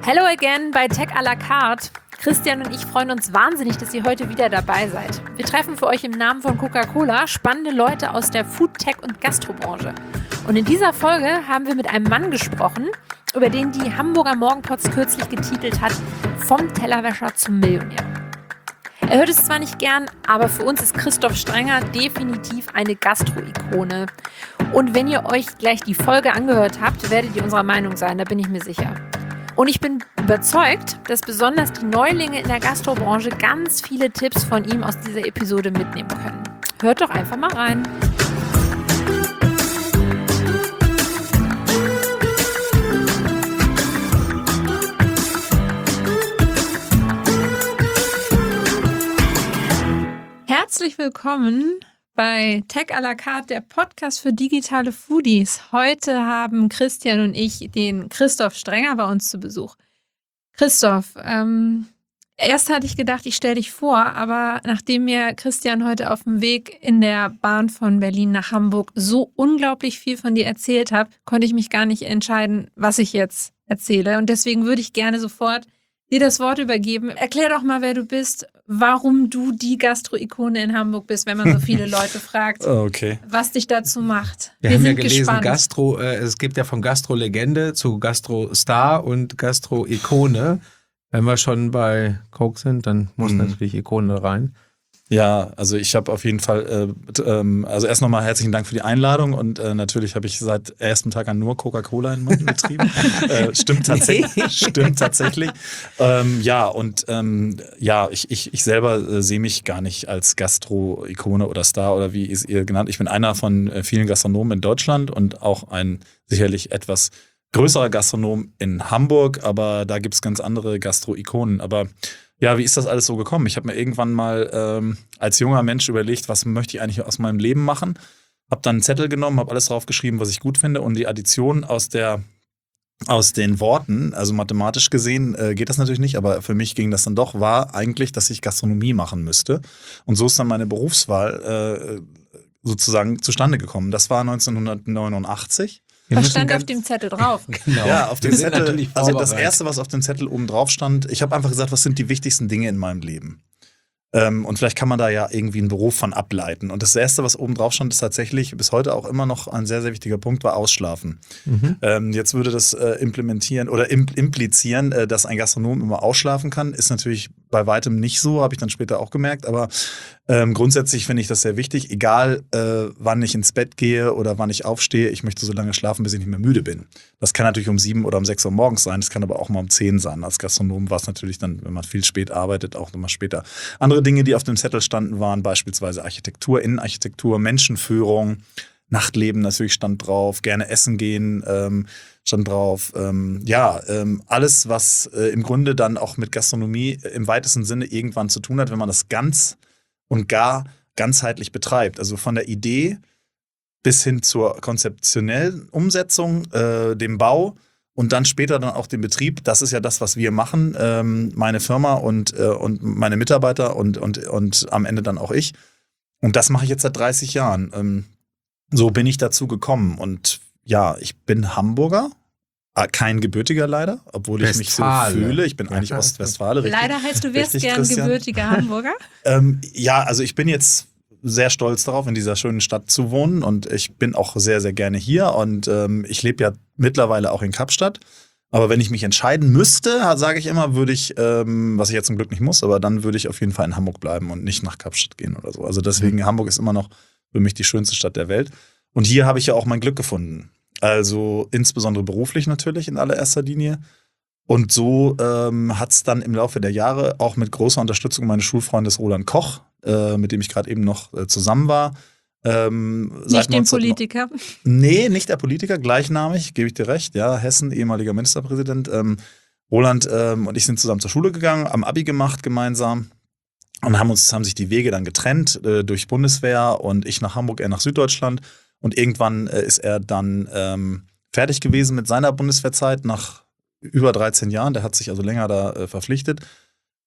Hello again bei Tech à la carte. Christian und ich freuen uns wahnsinnig, dass ihr heute wieder dabei seid. Wir treffen für euch im Namen von Coca-Cola spannende Leute aus der Food, Tech und Gastrobranche. Und in dieser Folge haben wir mit einem Mann gesprochen, über den die Hamburger Morgenpost kürzlich getitelt hat: Vom Tellerwäscher zum Millionär. Er hört es zwar nicht gern, aber für uns ist Christoph Strenger definitiv eine Gastro-Ikone. Und wenn ihr euch gleich die Folge angehört habt, werdet ihr unserer Meinung sein, da bin ich mir sicher. Und ich bin überzeugt, dass besonders die Neulinge in der Gastrobranche ganz viele Tipps von ihm aus dieser Episode mitnehmen können. Hört doch einfach mal rein. Herzlich willkommen bei Tech à la carte, der Podcast für digitale Foodies. Heute haben Christian und ich den Christoph Strenger bei uns zu Besuch. Christoph, erst hatte ich gedacht, ich stelle dich vor, aber nachdem mir Christian heute auf dem Weg in der Bahn von Berlin nach Hamburg so unglaublich viel von dir erzählt hat, konnte ich mich gar nicht entscheiden, was ich jetzt erzähle. Und deswegen würde ich gerne sofort dir das Wort übergeben. Erklär doch mal, wer du bist, warum du die Gastro-Ikone in Hamburg bist, wenn man so viele Leute fragt, was dich dazu macht. Wir haben sind ja gelesen, gespannt. Es gibt ja von Gastro-Legende zu Gastro-Star und Gastro-Ikone. Wenn wir schon bei Coke sind, dann muss natürlich Ikone rein. Ja, also ich habe auf jeden Fall, also erst nochmal herzlichen Dank für die Einladung und natürlich habe ich seit ersten Tag an nur Coca-Cola in meinem Betrieb. Stimmt tatsächlich. Ich selber sehe mich gar nicht als Gastro-Ikone oder Star oder wie ist ihr genannt. Ich bin einer von vielen Gastronomen in Deutschland und auch ein sicherlich etwas größerer Gastronom in Hamburg, aber da gibt es ganz andere Gastro-Ikonen. Aber ja, wie ist das alles so gekommen? Ich habe mir irgendwann mal als junger Mensch überlegt, was möchte ich eigentlich aus meinem Leben machen? Habe dann einen Zettel genommen, habe alles draufgeschrieben, was ich gut finde, und die Addition aus den Worten, also mathematisch gesehen geht das natürlich nicht, aber für mich ging das dann doch, war eigentlich, dass ich Gastronomie machen müsste. Und so ist dann meine Berufswahl sozusagen zustande gekommen. Das war 1989. Was stand auf dem Zettel drauf? Genau. Ja, auf dem Zettel, also das Erste, was auf dem Zettel oben drauf stand, ich habe einfach gesagt, was sind die wichtigsten Dinge in meinem Leben? Und vielleicht kann man da ja irgendwie einen Beruf von ableiten. Und das Erste, was oben drauf stand, ist tatsächlich bis heute auch immer noch ein sehr, sehr wichtiger Punkt, war Ausschlafen. Jetzt würde das implizieren, dass ein Gastronom immer ausschlafen kann. Ist natürlich bei weitem nicht so, habe ich dann später auch gemerkt. Aber grundsätzlich finde ich das sehr wichtig. Egal, wann ich ins Bett gehe oder wann ich aufstehe, ich möchte so lange schlafen, bis ich nicht mehr müde bin. Das kann natürlich um 7 oder um 6 Uhr morgens sein. Das kann aber auch mal um 10 sein. Als Gastronom war es natürlich dann, wenn man viel spät arbeitet, auch immer später. Andere Dinge, die auf dem Zettel standen, waren beispielsweise Architektur, Innenarchitektur, Menschenführung, Nachtleben natürlich stand drauf, gerne essen gehen stand drauf. Alles, was im Grunde dann auch mit Gastronomie im weitesten Sinne irgendwann zu tun hat, wenn man das ganz und gar ganzheitlich betreibt. Also von der Idee bis hin zur konzeptionellen Umsetzung, dem Bau und dann später dann auch den Betrieb. Das ist ja das, was wir machen, meine Firma und meine Mitarbeiter und am Ende dann auch ich. Und das mache ich jetzt seit 30 Jahren. So bin ich dazu gekommen. Und ja, ich bin Hamburger, kein Gebürtiger leider, obwohl ich mich so fühle. Ich bin eigentlich Ostwestfale. Leider heißt, du wärst gern gebürtiger Hamburger? Also ich bin jetzt sehr stolz darauf, in dieser schönen Stadt zu wohnen, und ich bin auch sehr, sehr gerne hier, und ich lebe ja mittlerweile auch in Kapstadt. Aber wenn ich mich entscheiden müsste, sage ich immer, würde ich, was ich jetzt zum Glück nicht muss, aber dann würde ich auf jeden Fall in Hamburg bleiben und nicht nach Kapstadt gehen oder so. Also deswegen, Hamburg ist immer noch für mich die schönste Stadt der Welt. Und hier habe ich ja auch mein Glück gefunden. Also insbesondere beruflich natürlich in allererster Linie. Und so hat es dann im Laufe der Jahre auch mit großer Unterstützung meines Schulfreundes Roland Koch, mit dem ich gerade eben noch zusammen war. Nicht den Politiker? Nee, nicht der Politiker, gleichnamig, gebe ich dir recht. Ja, Hessen, ehemaliger Ministerpräsident. Roland und ich sind zusammen zur Schule gegangen, am Abi gemacht gemeinsam. Und haben sich die Wege dann getrennt durch Bundeswehr, und ich nach Hamburg, er nach Süddeutschland. Und irgendwann ist er dann fertig gewesen mit seiner Bundeswehrzeit nach über 13 Jahren. Der hat sich also länger da verpflichtet.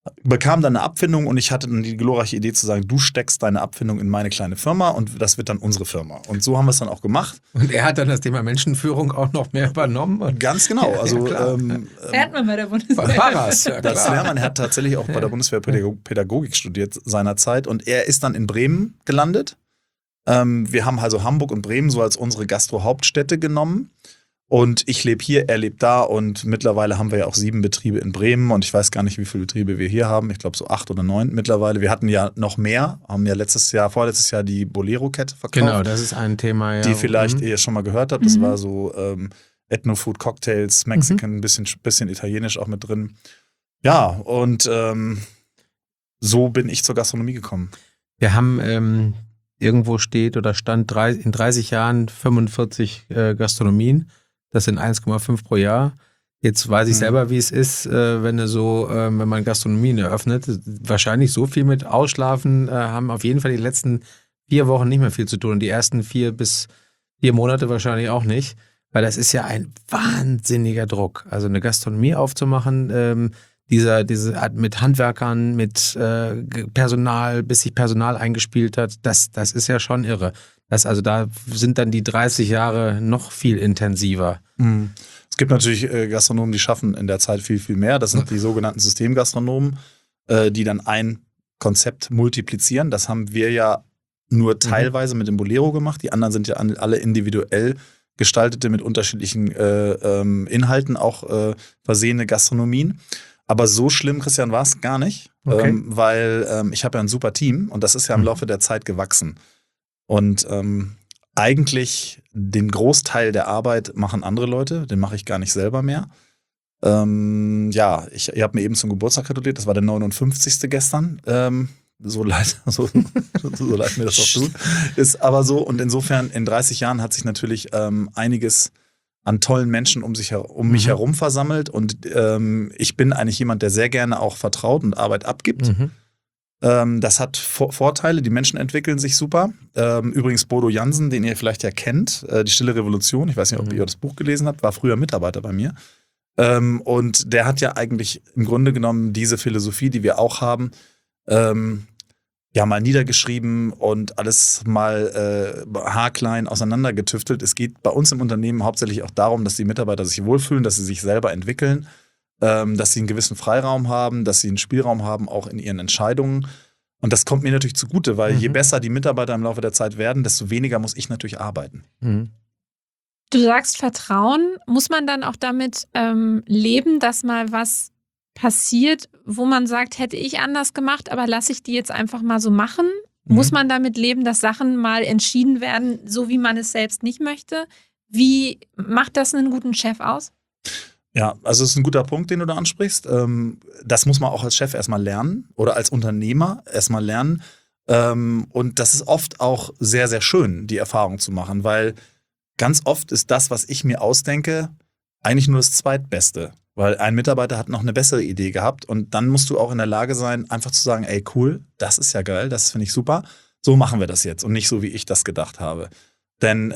bekam dann eine Abfindung und ich hatte dann die glorreiche Idee zu sagen, du steckst deine Abfindung in meine kleine Firma und das wird dann unsere Firma. Und so haben wir es dann auch gemacht. Und er hat dann das Thema Menschenführung auch noch mehr übernommen. Und Ganz genau. Also Fährt man bei der Bundeswehr. Paras, ja, das klar. Lehrmann hat tatsächlich auch bei der Bundeswehr Pädagogik studiert seinerzeit und er ist dann in Bremen gelandet. Wir haben also Hamburg und Bremen so als unsere Gastro-Hauptstädte genommen. Und ich lebe hier, er lebt da und mittlerweile haben wir ja auch 7 Betriebe in Bremen und ich weiß gar nicht, wie viele Betriebe wir hier haben. Ich glaube so 8 oder 9 mittlerweile. Wir hatten ja noch mehr, haben ja vorletztes Jahr die Bolero-Kette verkauft. Genau, das ist ein Thema, ja. Die vielleicht ihr schon mal gehört habt. Das war so Ethno-Food, Cocktails, Mexican, ein bisschen Italienisch auch mit drin. Ja, und so bin ich zur Gastronomie gekommen. Wir haben irgendwo stand in 30 Jahren 45 Gastronomien. Das sind 1,5 pro Jahr. Jetzt weiß ich selber, wie es ist, wenn man Gastronomien eröffnet. Wahrscheinlich so viel mit Ausschlafen haben auf jeden Fall die letzten 4 Wochen nicht mehr viel zu tun. Und die ersten 4 bis 4 Monate wahrscheinlich auch nicht. Weil das ist ja ein wahnsinniger Druck. Also eine Gastronomie aufzumachen, diese mit Handwerkern, mit Personal, bis sich Personal eingespielt hat, das ist ja schon irre. Da sind dann die 30 Jahre noch viel intensiver. Es gibt natürlich Gastronomen, die schaffen in der Zeit viel, viel mehr. Das sind die sogenannten Systemgastronomen, die dann ein Konzept multiplizieren. Das haben wir ja nur teilweise mit dem Bolero gemacht. Die anderen sind ja alle individuell gestaltete, mit unterschiedlichen Inhalten auch versehene Gastronomien. Aber so schlimm, Christian, war es gar nicht, weil ich habe ja ein super Team und das ist ja im Laufe der Zeit gewachsen. Und eigentlich den Großteil der Arbeit machen andere Leute, den mache ich gar nicht selber mehr. Ihr habt mir eben zum Geburtstag gratuliert, das war der 59. gestern. So leid mir das auch tut. Ist aber so, und insofern in 30 Jahren hat sich natürlich einiges an tollen Menschen um mich herum versammelt und ich bin eigentlich jemand, der sehr gerne auch vertraut und Arbeit abgibt. Das hat Vorteile, die Menschen entwickeln sich super. Übrigens Bodo Jansen, den ihr vielleicht ja kennt, die Stille Revolution, ich weiß nicht, ob ihr das Buch gelesen habt, war früher Mitarbeiter bei mir. Und der hat ja eigentlich im Grunde genommen diese Philosophie, die wir auch haben, mal niedergeschrieben und alles mal haarklein auseinandergetüftelt. Es geht bei uns im Unternehmen hauptsächlich auch darum, dass die Mitarbeiter sich wohlfühlen, dass sie sich selber entwickeln, dass sie einen gewissen Freiraum haben, dass sie einen Spielraum haben, auch in ihren Entscheidungen. Und das kommt mir natürlich zugute, weil je besser die Mitarbeiter im Laufe der Zeit werden, desto weniger muss ich natürlich arbeiten. Du sagst Vertrauen. Muss man dann auch damit leben, dass mal was passiert, wo man sagt, hätte ich anders gemacht, aber lasse ich die jetzt einfach mal so machen? Muss man damit leben, dass Sachen mal entschieden werden, so wie man es selbst nicht möchte? Wie macht das einen guten Chef aus? Ja, also es ist ein guter Punkt, den du da ansprichst. Das muss man auch als Chef erstmal lernen oder als Unternehmer erstmal lernen. Und das ist oft auch sehr, sehr schön, die Erfahrung zu machen, weil ganz oft ist das, was ich mir ausdenke, eigentlich nur das Zweitbeste. Weil ein Mitarbeiter hat noch eine bessere Idee gehabt und dann musst du auch in der Lage sein, einfach zu sagen, ey cool, das ist ja geil, das finde ich super, so machen wir das jetzt und nicht so, wie ich das gedacht habe. Denn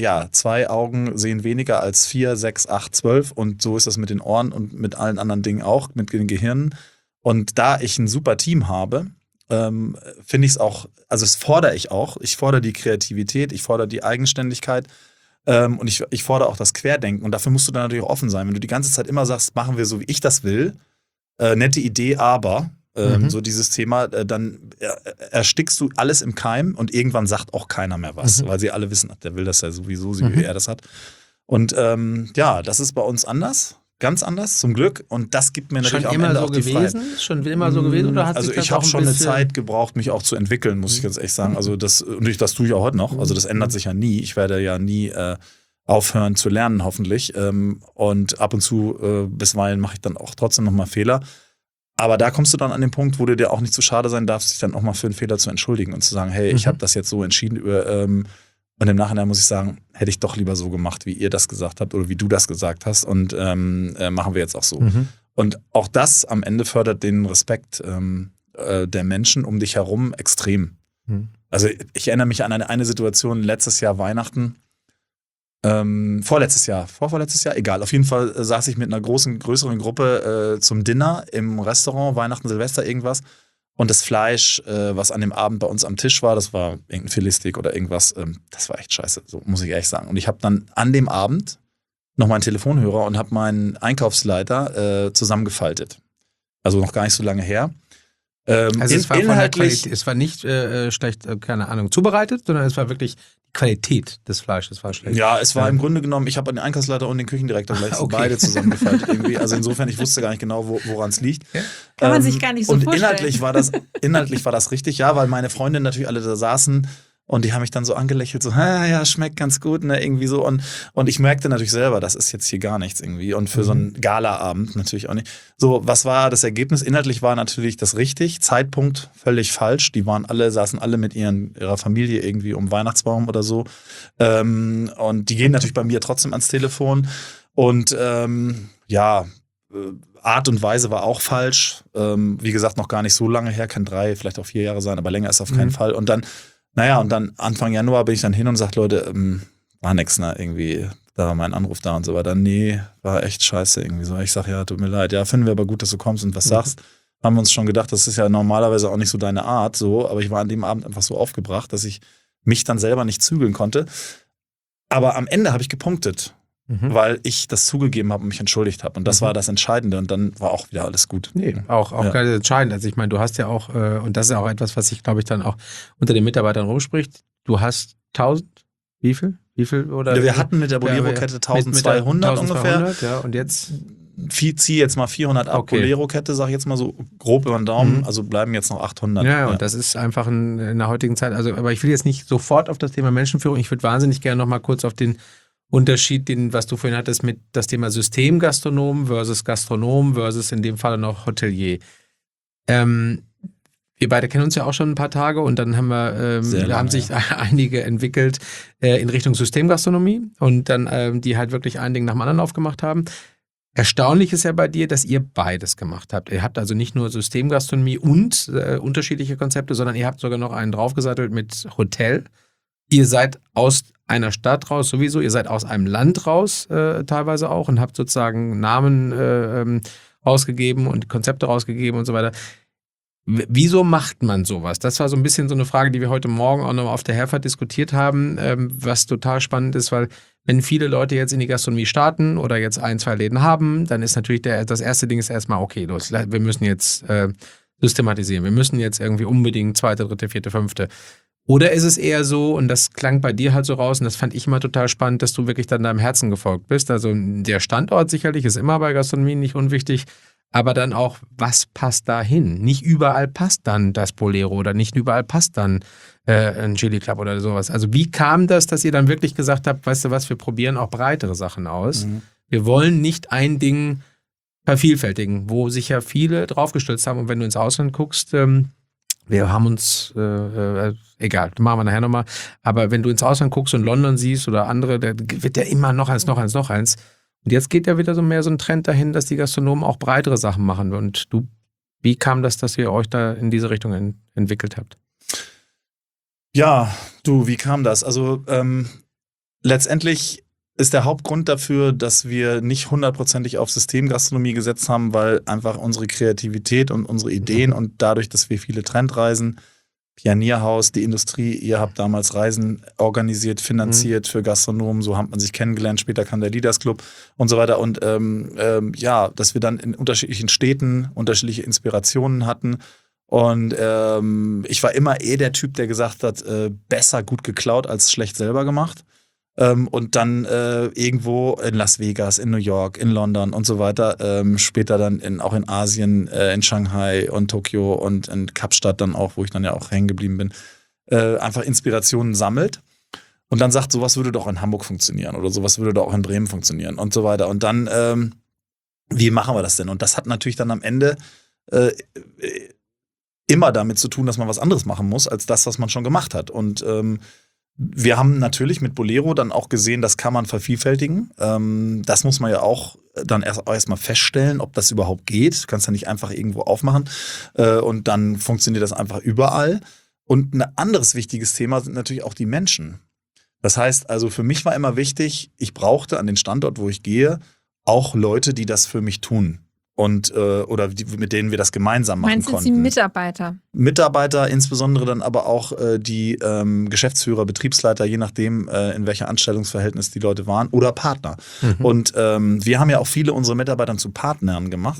2 Augen sehen weniger als 4, 6, 8, 12 und so ist das mit den Ohren und mit allen anderen Dingen auch, mit den Gehirnen. Und da ich ein super Team habe, finde ich es auch, also das fordere ich auch, ich fordere die Kreativität, ich fordere die Eigenständigkeit. Und ich fordere auch das Querdenken. Und dafür musst du dann natürlich auch offen sein. Wenn du die ganze Zeit immer sagst, machen wir so, wie ich das will, nette Idee, aber so dieses Thema, dann erstickst du alles im Keim und irgendwann sagt auch keiner mehr was, weil sie alle wissen, der will das ja sowieso, wie er das hat. Und das ist bei uns anders. Ganz anders, zum Glück. Und das gibt mir natürlich am Ende auch die Freiheit. Schon immer so gewesen? Oder hat also sich das ich habe auch schon eine Zeit gebraucht, mich auch zu entwickeln, muss ich ganz ehrlich sagen. Also das tue ich auch heute noch. Also das ändert sich ja nie. Ich werde ja nie aufhören zu lernen, hoffentlich. Und ab und zu, bisweilen mache ich dann auch trotzdem nochmal Fehler. Aber da kommst du dann an den Punkt, wo du dir auch nicht zu schade sein darfst, dich dann auch mal für einen Fehler zu entschuldigen und zu sagen, hey, ich habe das jetzt so entschieden. Und im Nachhinein muss ich sagen, hätte ich doch lieber so gemacht, wie ihr das gesagt habt oder wie du das gesagt hast. Und machen wir jetzt auch so. Und auch das am Ende fördert den Respekt der Menschen um dich herum extrem. Also ich erinnere mich an eine Situation letztes Jahr Weihnachten. Vorvorletztes Jahr, egal. Auf jeden Fall saß ich mit einer größeren Gruppe zum Dinner im Restaurant, Weihnachten, Silvester, irgendwas. Und das Fleisch, was an dem Abend bei uns am Tisch war, das war irgendein Filetsteak oder irgendwas, das war echt scheiße, so muss ich ehrlich sagen. Und ich habe dann an dem Abend noch meinen Telefonhörer und habe meinen Einkaufsleiter zusammengefaltet. Also noch gar nicht so lange her. Also es war inhaltlich, es war nicht schlecht, keine Ahnung, zubereitet, sondern es war wirklich die Qualität des Fleisches war schlecht. Ja, es war im Grunde genommen, ich habe den Einkaufsleiter und den Küchendirektor gleich beide zusammengefaltet irgendwie. Also insofern, ich wusste gar nicht genau, woran es liegt. Ja. Kann man sich gar nicht so vorstellen. Und inhaltlich war das richtig, ja, weil meine Freundinnen natürlich alle da saßen. Und die haben mich dann so angelächelt, so, ja, schmeckt ganz gut, ne, irgendwie so. Und ich merkte natürlich selber, das ist jetzt hier gar nichts irgendwie. Und für so einen Gala-Abend natürlich auch nicht. So, was war das Ergebnis? Inhaltlich war natürlich das richtig. Zeitpunkt völlig falsch. Die saßen alle mit ihrer Familie irgendwie um Weihnachtsbaum oder so. Und die gehen natürlich bei mir trotzdem ans Telefon. Und Art und Weise war auch falsch. Wie gesagt, noch gar nicht so lange her, kann 3, vielleicht auch 4 Jahre sein, aber länger ist auf keinen Fall. Und dann Anfang Januar bin ich dann hin und sag, Leute, war nix, ne, irgendwie, da war mein Anruf da und so weiter. Nee, war echt scheiße irgendwie so. Ich sag, ja, tut mir leid, ja, finden wir aber gut, dass du kommst und was sagst. Haben wir uns schon gedacht, das ist ja normalerweise auch nicht so deine Art, so, aber ich war an dem Abend einfach so aufgebracht, dass ich mich dann selber nicht zügeln konnte. Aber am Ende habe ich gepunktet, weil ich das zugegeben habe und mich entschuldigt habe. Und das war das Entscheidende und dann war auch wieder alles gut. Nee, auch ganz entscheidend. Also ich meine, du hast ja auch, und das ist auch etwas, was sich, glaube ich, dann auch unter den Mitarbeitern rumspricht, du hast 1000, wie viel? Oder? Ja, wir hatten mit der Bolero-Kette 1200 ungefähr. Ja, und jetzt? Zieh jetzt mal 400 ab, okay. Bolero-Kette, sag ich jetzt mal so grob über den Daumen, also bleiben jetzt noch 800. Ja, und das ist einfach in der heutigen Zeit, also, aber ich will jetzt nicht sofort auf das Thema Menschenführung, ich würde wahnsinnig gerne noch mal kurz auf den Unterschied, was du vorhin hattest mit das Thema Systemgastronom versus Gastronom versus in dem Fall noch Hotelier. Wir beide kennen uns ja auch schon ein paar Tage und dann haben sich einige entwickelt in Richtung Systemgastronomie und dann die halt wirklich ein Ding nach dem anderen aufgemacht haben. Erstaunlich ist ja bei dir, dass ihr beides gemacht habt. Ihr habt also nicht nur Systemgastronomie und unterschiedliche Konzepte, sondern ihr habt sogar noch einen draufgesattelt mit Hotel. Ihr seid aus einer Stadt raus sowieso, ihr seid aus einem Land raus teilweise auch und habt sozusagen Namen rausgegeben und Konzepte rausgegeben und so weiter. Wieso macht man sowas? Das war so ein bisschen so eine Frage, die wir heute Morgen auch noch auf der Herfahrt diskutiert haben, was total spannend ist, weil wenn viele Leute jetzt in die Gastronomie starten oder jetzt 1, 2 Läden haben, dann ist natürlich das erste Ding ist erstmal, okay, los, wir müssen jetzt systematisieren, wir müssen jetzt irgendwie unbedingt 2., 3., 4., 5. Oder ist es eher so, und das klang bei dir halt so raus, und das fand ich immer total spannend, dass du wirklich dann deinem Herzen gefolgt bist. Also der Standort sicherlich ist immer bei Gastronomie nicht unwichtig, aber dann auch, was passt da hin? Nicht überall passt dann das Bolero oder nicht überall passt dann ein Chili Club oder sowas. Also wie kam das, dass ihr dann wirklich gesagt habt, weißt du was, wir probieren auch breitere Sachen aus. Wir wollen nicht ein Ding vervielfältigen, wo sich ja viele draufgestürzt haben. Und wenn du ins Ausland guckst, wir haben uns, egal, machen wir nachher nochmal, aber wenn du ins Ausland guckst und London siehst oder andere, da wird ja immer noch eins. Und jetzt geht ja wieder so mehr so ein Trend dahin, dass die Gastronomen auch breitere Sachen machen. Und wie kam das, dass ihr euch da in diese Richtung entwickelt habt? Ja, wie kam das? Also letztendlich ist der Hauptgrund dafür, dass wir nicht 100%ig auf Systemgastronomie gesetzt haben, weil einfach unsere Kreativität und unsere Ideen und dadurch, dass wir viele Trendreisen, Pionierhaus, die Industrie, ihr habt damals Reisen organisiert, finanziert für Gastronomen, so hat man sich kennengelernt, später kam der Leaders Club und so weiter und dass wir dann in unterschiedlichen Städten unterschiedliche Inspirationen hatten und ich war immer der Typ, der gesagt hat, besser gut geklaut als schlecht selber gemacht. Und dann irgendwo in Las Vegas, in New York, in London und so weiter, später dann auch in Asien, in Shanghai und Tokio und in Kapstadt dann auch, wo ich dann ja auch hängen geblieben bin, einfach Inspirationen sammelt und dann sagt, sowas würde doch in Hamburg funktionieren oder sowas würde doch auch in Bremen funktionieren und so weiter. Und dann, wie machen wir das denn? Und das hat natürlich dann am Ende immer damit zu tun, dass man was anderes machen muss, als das, was man schon gemacht hat. Und wir haben natürlich mit Bolero dann auch gesehen, das kann man vervielfältigen. Das muss man ja auch dann erstmal feststellen, ob das überhaupt geht. Du kannst ja nicht einfach irgendwo aufmachen und dann funktioniert das einfach überall. Und ein anderes wichtiges Thema sind natürlich auch die Menschen. Das heißt, also für mich war immer wichtig, ich brauchte an den Standort, wo ich gehe, auch Leute, die das für mich tun. Und oder mit denen wir das gemeinsam machen Meinst du konnten. jetzt die Mitarbeiter? Mitarbeiter, insbesondere dann aber auch die Geschäftsführer, Betriebsleiter, je nachdem, in welcher Anstellungsverhältnis die Leute waren, oder Partner. Und wir haben ja auch viele unserer Mitarbeiter zu Partnern gemacht.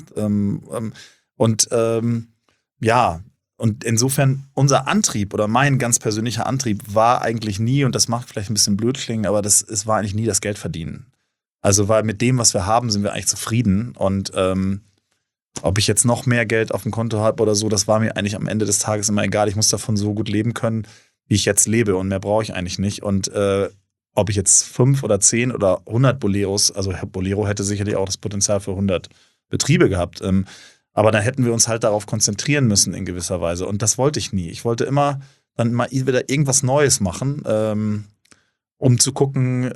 Und insofern unser Antrieb oder mein ganz persönlicher Antrieb war eigentlich nie, und das macht vielleicht ein bisschen blöd klingen, aber es war eigentlich nie das Geld verdienen. Also weil mit dem, was wir haben, sind wir eigentlich zufrieden. Und ob ich jetzt noch mehr Geld auf dem Konto habe oder so, das war mir eigentlich am Ende des Tages immer egal. Ich muss davon so gut leben können, wie ich jetzt lebe. Und mehr brauche ich eigentlich nicht. Und ob ich jetzt 5 oder 10 oder 100 Boleros, also Bolero hätte sicherlich auch das Potenzial für 100 Betriebe gehabt. Aber dann hätten wir uns halt darauf konzentrieren müssen in gewisser Weise. Und das wollte ich nie. Ich wollte immer dann mal wieder irgendwas Neues machen, um zu gucken,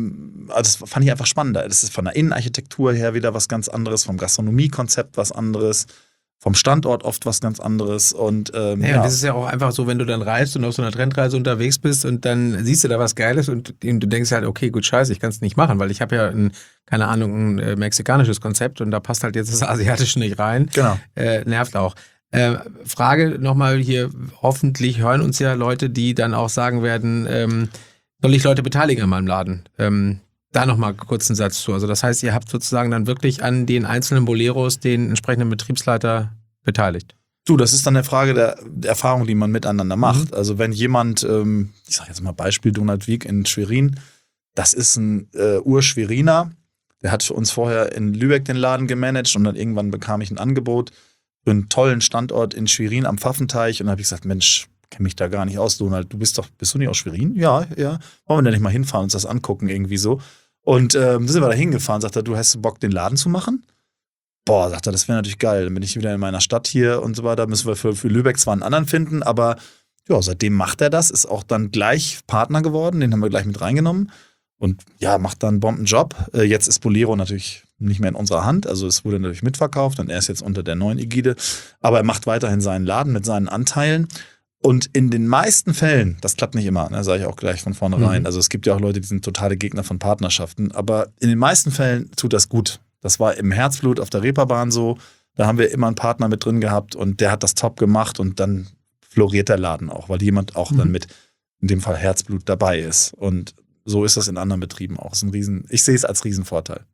also das fand ich einfach spannender. Das ist von der Innenarchitektur her wieder was ganz anderes, vom Gastronomiekonzept was anderes, vom Standort oft was ganz anderes. Und und das ist ja auch einfach so, wenn du dann reist und auf so einer Trendreise unterwegs bist und dann siehst du da was Geiles und du denkst halt, okay, gut, scheiße, ich kann es nicht machen, weil ich habe ja ein mexikanisches Konzept und da passt halt jetzt das Asiatische nicht rein. Genau. Nervt auch. Frage nochmal hier, hoffentlich hören uns ja Leute, die dann auch sagen werden, soll ich Leute beteiligen an meinem Laden? Da nochmal kurz einen Satz zu. Also das heißt, ihr habt sozusagen dann wirklich an den einzelnen Boleros den entsprechenden Betriebsleiter beteiligt. Du, das ist dann eine Frage der Erfahrung, die man miteinander macht. Also wenn jemand, ich sage jetzt mal Beispiel Donald Wieck in Schwerin, das ist ein Ur-Schweriner, der hat für uns vorher in Lübeck den Laden gemanagt und dann irgendwann bekam ich ein Angebot für einen tollen Standort in Schwerin am Pfaffenteich und dann habe ich gesagt, Mensch, kenne mich da gar nicht aus, Donald, bist du nicht aus Schwerin? Ja. Wollen wir da nicht mal hinfahren und uns das angucken irgendwie so? Und dann sind wir da hingefahren, sagt er, du hast Bock, den Laden zu machen? Boah, sagt er, das wäre natürlich geil. Dann bin ich wieder in meiner Stadt hier und so weiter. Müssen wir für Lübeck zwar einen anderen finden, aber ja, seitdem macht er das, ist auch dann gleich Partner geworden, den haben wir gleich mit reingenommen und ja, macht dann einen Bombenjob. Jetzt ist Bolero natürlich nicht mehr in unserer Hand, also es wurde natürlich mitverkauft und er ist jetzt unter der neuen Ägide, aber er macht weiterhin seinen Laden mit seinen Anteilen. Und in den meisten Fällen, das klappt nicht immer, ne, sage ich auch gleich von vornherein. Also es gibt ja auch Leute, die sind totale Gegner von Partnerschaften, aber in den meisten Fällen tut das gut. Das war im Herzblut auf der Reeperbahn so, da haben wir immer einen Partner mit drin gehabt und der hat das top gemacht und dann floriert der Laden auch, weil jemand auch dann mit, in dem Fall Herzblut, dabei ist. Und so ist das in anderen Betrieben auch. Ich sehe es als Riesenvorteil.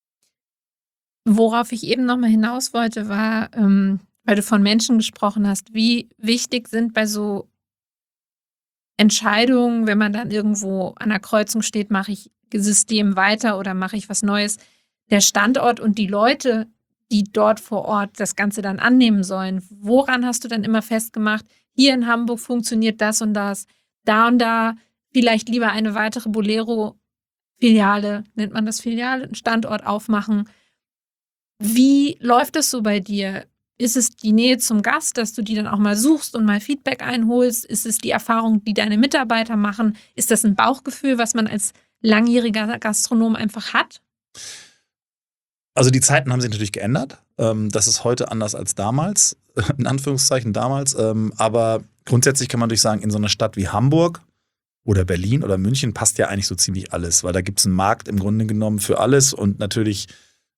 Worauf ich eben nochmal hinaus wollte, war, weil du von Menschen gesprochen hast, wie wichtig sind bei so Entscheidungen, wenn man dann irgendwo an der Kreuzung steht, mache ich System weiter oder mache ich was Neues, der Standort und die Leute, die dort vor Ort das Ganze dann annehmen sollen. Woran hast du dann immer festgemacht, hier in Hamburg funktioniert das und das, da und da vielleicht lieber eine weitere Bolero-Filiale, nennt man das Filiale, einen Standort aufmachen. Wie läuft das so bei dir? Ist es die Nähe zum Gast, dass du die dann auch mal suchst und mal Feedback einholst? Ist es die Erfahrung, die deine Mitarbeiter machen? Ist das ein Bauchgefühl, was man als langjähriger Gastronom einfach hat? Also die Zeiten haben sich natürlich geändert. Das ist heute anders als damals, in Anführungszeichen damals. Aber grundsätzlich kann man natürlich sagen, in so einer Stadt wie Hamburg oder Berlin oder München passt ja eigentlich so ziemlich alles, weil da gibt es einen Markt im Grunde genommen für alles und natürlich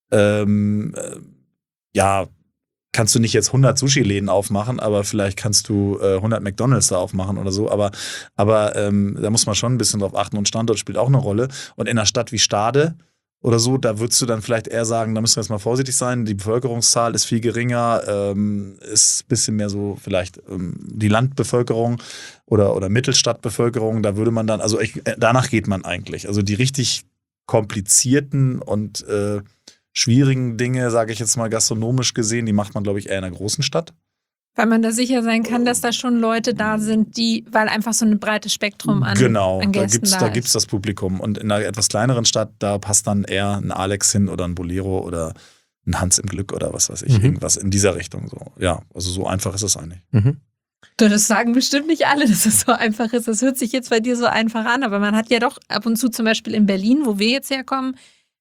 kannst du nicht jetzt 100 Sushi-Läden aufmachen, aber vielleicht kannst du 100 McDonalds da aufmachen oder so. Aber da muss man schon ein bisschen drauf achten und Standort spielt auch eine Rolle. Und in einer Stadt wie Stade oder so, da würdest du dann vielleicht eher sagen, da müssen wir jetzt mal vorsichtig sein, die Bevölkerungszahl ist viel geringer, ist ein bisschen mehr so vielleicht die Landbevölkerung oder Mittelstadtbevölkerung, da würde man dann, also danach geht man eigentlich. Also die richtig komplizierten und schwierigen Dinge, sage ich jetzt mal gastronomisch gesehen, die macht man, glaube ich, eher in einer großen Stadt. Weil man da sicher sein kann, dass da schon Leute da sind, weil einfach so ein breites Spektrum an Gästen da gibt's das Publikum. Und in einer etwas kleineren Stadt, da passt dann eher ein Alex hin oder ein Bolero oder ein Hans im Glück oder was weiß ich, irgendwas in dieser Richtung. So. Ja, also so einfach ist es eigentlich. Das sagen bestimmt nicht alle, dass es so einfach ist. Das hört sich jetzt bei dir so einfach an, aber man hat ja doch ab und zu zum Beispiel in Berlin, wo wir jetzt herkommen,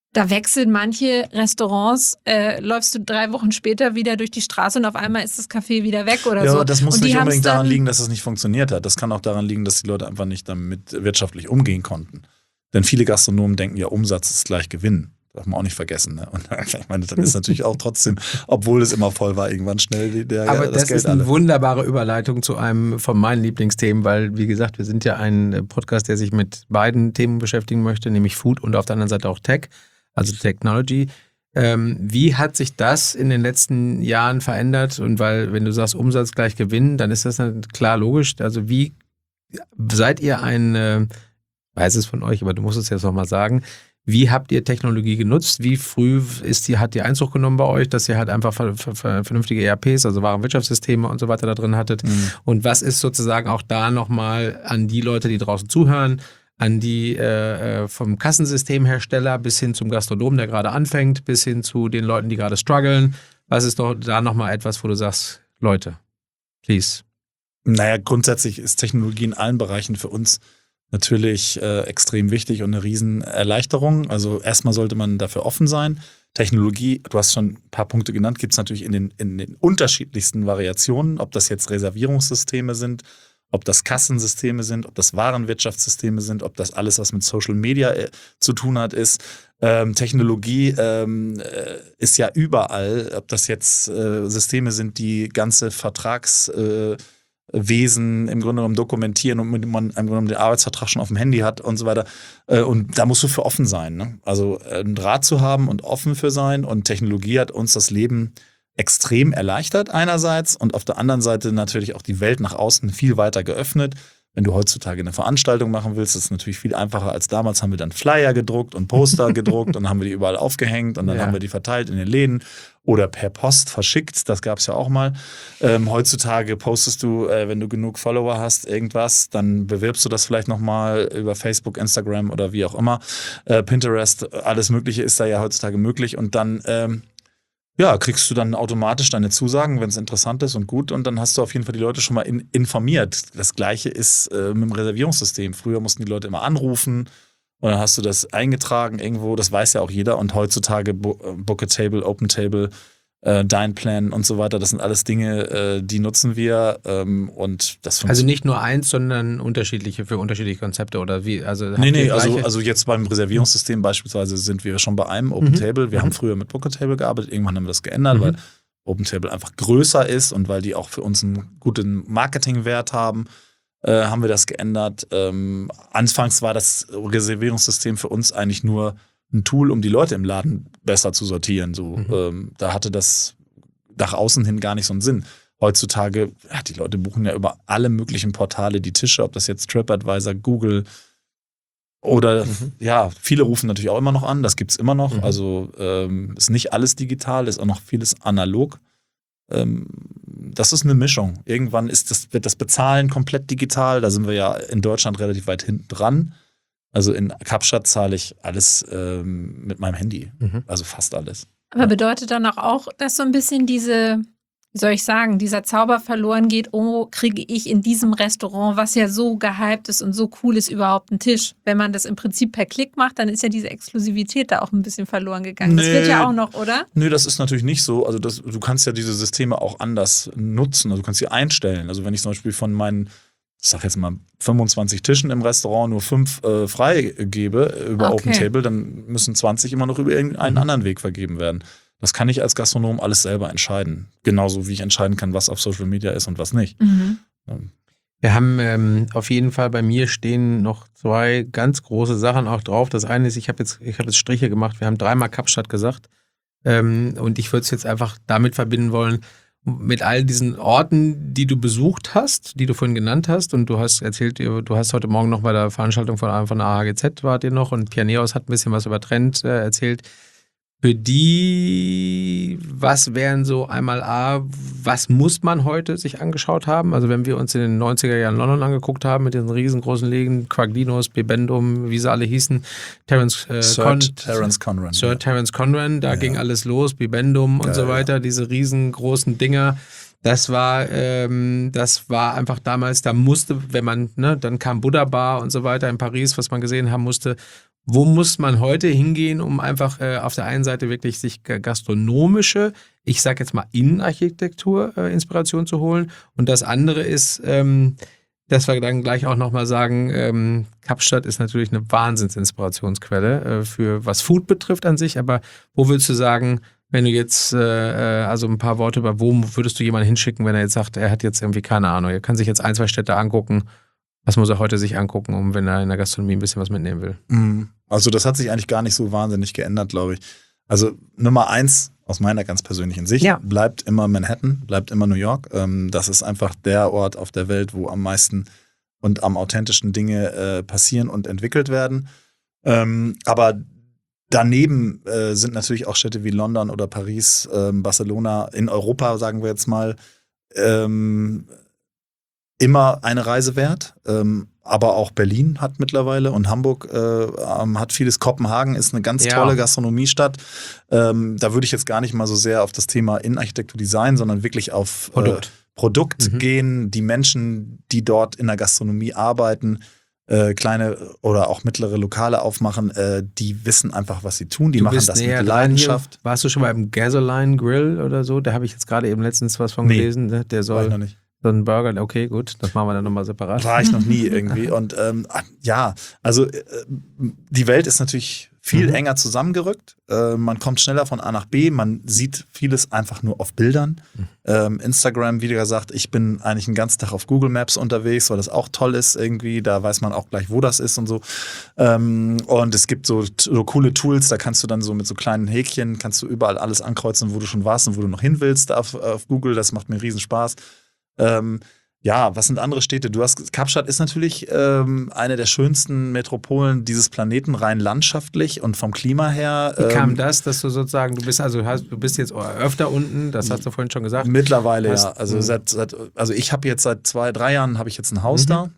Da wechseln manche Restaurants, läufst du 3 Wochen später wieder durch die Straße und auf einmal ist das Café wieder weg oder Ja, so. aber das muss und nicht unbedingt daran liegen, dass es nicht funktioniert hat. Das kann auch daran liegen, dass die Leute einfach nicht damit wirtschaftlich umgehen konnten. Denn viele Gastronomen denken ja, Umsatz ist gleich Gewinn. Darf man auch nicht vergessen. Ne? Und ich meine, dann ist natürlich auch trotzdem, obwohl es immer voll war, irgendwann schnell Aber das das Geld ist eine alle. wunderbare Überleitung zu einem von meinen Lieblingsthemen, weil, wie gesagt, wir sind ja ein Podcast, der sich mit beiden Themen beschäftigen möchte, nämlich Food und auf der anderen Seite auch Tech, also Technology. Wie hat sich das in den letzten Jahren verändert? Und weil, wenn du sagst, Umsatz gleich Gewinn, dann ist das klar logisch. Also wie seid ihr weiß es von euch, aber du musst es jetzt noch mal sagen, wie habt ihr Technologie genutzt? Wie früh hat die Einzug genommen bei euch, dass ihr halt einfach vernünftige ERPs, also Warenwirtschaftssysteme und so weiter da drin hattet? Mhm. Und was ist sozusagen auch da nochmal an die Leute, die draußen zuhören, an die vom Kassensystemhersteller bis hin zum Gastronom, der gerade anfängt, bis hin zu den Leuten, die gerade strugglen? Was ist doch da nochmal etwas, wo du sagst, Leute, please? Naja, grundsätzlich ist Technologie in allen Bereichen für uns natürlich extrem wichtig und eine Riesenerleichterung. Also erstmal sollte man dafür offen sein. Technologie, du hast schon ein paar Punkte genannt, gibt es natürlich in den unterschiedlichsten Variationen, ob das jetzt Reservierungssysteme sind, ob das Kassensysteme sind, ob das Warenwirtschaftssysteme sind, ob das alles, was mit Social Media zu tun hat, ist. Technologie ist ja überall, ob das jetzt Systeme sind, die ganze Vertragswesen im Grunde genommen dokumentieren und man im Grunde genommen den Arbeitsvertrag schon auf dem Handy hat und so weiter. Und da musst du für offen sein. Ne? Also einen Draht zu haben und offen für sein. Und Technologie hat uns das Leben extrem erleichtert einerseits und auf der anderen Seite natürlich auch die Welt nach außen viel weiter geöffnet. Wenn du heutzutage eine Veranstaltung machen willst, ist es natürlich viel einfacher als damals. Haben wir dann Flyer gedruckt und Poster gedruckt und haben wir die überall aufgehängt und dann haben wir die verteilt in den Läden oder per Post verschickt. Das gab es ja auch mal. Heutzutage postest du, wenn du genug Follower hast, irgendwas, dann bewirbst du das vielleicht nochmal über Facebook, Instagram oder wie auch immer. Pinterest, alles Mögliche ist da ja heutzutage möglich und dann kriegst du dann automatisch deine Zusagen, wenn es interessant ist und gut. Und dann hast du auf jeden Fall die Leute schon mal informiert. Das Gleiche ist mit dem Reservierungssystem. Früher mussten die Leute immer anrufen und dann hast du das eingetragen irgendwo. Das weiß ja auch jeder. Und heutzutage Book a Table, Open Table, Dine Plan und so weiter. Das sind alles Dinge, die nutzen wir. Und das Also nicht nur eins, sondern unterschiedliche für unterschiedliche Konzepte oder wie? Also also jetzt beim Reservierungssystem beispielsweise sind wir schon bei einem Open Table. Wir haben früher mit Book a Table gearbeitet. Irgendwann haben wir das geändert, weil Open Table einfach größer ist und weil die auch für uns einen guten Marketingwert haben. Haben wir das geändert. Anfangs war das Reservierungssystem für uns eigentlich nur ein Tool, um die Leute im Laden besser zu sortieren. Da hatte das nach außen hin gar nicht so einen Sinn. Heutzutage, die Leute buchen ja über alle möglichen Portale die Tische, ob das jetzt TripAdvisor, Google oder viele rufen natürlich auch immer noch an, das gibt's immer noch. Also ist nicht alles digital, ist auch noch vieles analog. Das ist eine Mischung. Irgendwann wird das Bezahlen komplett digital. Da sind wir ja in Deutschland relativ weit hinten dran. Also in Kapstadt zahle ich alles mit meinem Handy. Also fast alles. Aber bedeutet dann auch, dass so ein bisschen dieser Zauber verloren geht, kriege ich in diesem Restaurant, was ja so gehypt ist und so cool ist, überhaupt einen Tisch. Wenn man das im Prinzip per Klick macht, dann ist ja diese Exklusivität da auch ein bisschen verloren gegangen. Das wird ja auch noch, oder? Nö, das ist natürlich nicht so. Also du kannst ja diese Systeme auch anders nutzen. Also du kannst sie einstellen. Also wenn ich zum Beispiel von meinen, ich sag jetzt mal, 25 Tischen im Restaurant nur 5 freigebe über Open Table, dann müssen 20 immer noch über irgendeinen anderen Weg vergeben werden. Das kann ich als Gastronom alles selber entscheiden. Genauso wie ich entscheiden kann, was auf Social Media ist und was nicht. Wir haben auf jeden Fall bei mir stehen noch 2 ganz große Sachen auch drauf. Das eine ist, ich habe jetzt Striche gemacht. Wir haben 3-mal Kapstadt gesagt. Und ich würde es jetzt einfach damit verbinden wollen, mit all diesen Orten, die du besucht hast, die du vorhin genannt hast. Und du hast erzählt, du hast heute Morgen noch bei der Veranstaltung von der AHGZ wart ihr noch und Pianeos hat ein bisschen was über Trend erzählt. Für die, was wären so einmal was muss man heute sich angeschaut haben? Also wenn wir uns in den 90er Jahren London angeguckt haben mit diesen riesengroßen Läden, Quaglinos, Bibendum, wie sie alle hießen, Sir Terence Conran, da ging alles los, Bibendum und so weiter, diese riesengroßen Dinger. Das war einfach damals, da musste, wenn man, ne, dann kam Buddha Bar und so weiter in Paris, was man gesehen haben musste. Wo muss man heute hingehen, um einfach auf der einen Seite wirklich sich gastronomische, ich sag jetzt mal Innenarchitektur Inspiration zu holen, und das andere ist, dass wir dann gleich auch nochmal sagen, Kapstadt ist natürlich eine Wahnsinnsinspirationsquelle für was Food betrifft an sich, aber wo würdest du sagen, wenn du jetzt also ein paar Worte über, wo würdest du jemanden hinschicken, wenn er jetzt sagt, er hat jetzt irgendwie keine Ahnung, er kann sich jetzt 1, 2 Städte angucken, was muss er heute sich angucken, um wenn er in der Gastronomie ein bisschen was mitnehmen will? Also das hat sich eigentlich gar nicht so wahnsinnig geändert, glaube ich. Also Nummer 1 aus meiner ganz persönlichen Sicht bleibt immer Manhattan, bleibt immer New York. Das ist einfach der Ort auf der Welt, wo am meisten und am authentischen Dinge passieren und entwickelt werden. Aber daneben sind natürlich auch Städte wie London oder Paris, Barcelona, in Europa, sagen wir jetzt mal, immer eine Reise wert. Aber auch Berlin hat mittlerweile und Hamburg hat vieles. Kopenhagen ist eine ganz tolle Gastronomiestadt. Da würde ich jetzt gar nicht mal so sehr auf das Thema Innenarchitektur Design, sondern wirklich auf Produkt gehen. Die Menschen, die dort in der Gastronomie arbeiten, kleine oder auch mittlere Lokale aufmachen, die wissen einfach, was sie tun. Die machen das mit Leidenschaft. Warst du schon mal im Gasoline Grill oder so? Da habe ich jetzt gerade eben letztens was von gelesen. Ne? Der soll. War ich noch nicht. So ein Burger, okay, gut, das machen wir dann nochmal separat. War ich noch nie irgendwie. Und also die Welt ist natürlich viel enger zusammengerückt. Man kommt schneller von A nach B. Man sieht vieles einfach nur auf Bildern. Instagram, wie gesagt, ich bin eigentlich den ganzen Tag auf Google Maps unterwegs, weil das auch toll ist irgendwie. Da weiß man auch gleich, wo das ist und so. Und es gibt so coole Tools, da kannst du dann so mit so kleinen Häkchen, kannst du überall alles ankreuzen, wo du schon warst und wo du noch hin willst auf Google. Das macht mir riesen Spaß. Was sind andere Städte? Kapstadt ist natürlich eine der schönsten Metropolen dieses Planeten, rein landschaftlich und vom Klima her. Wie kam das, dass du sozusagen, du bist jetzt öfter unten, das hast du vorhin schon gesagt. Mittlerweile, ja. Also ich habe jetzt seit 2, 3 Jahren habe ich jetzt ein Haus da.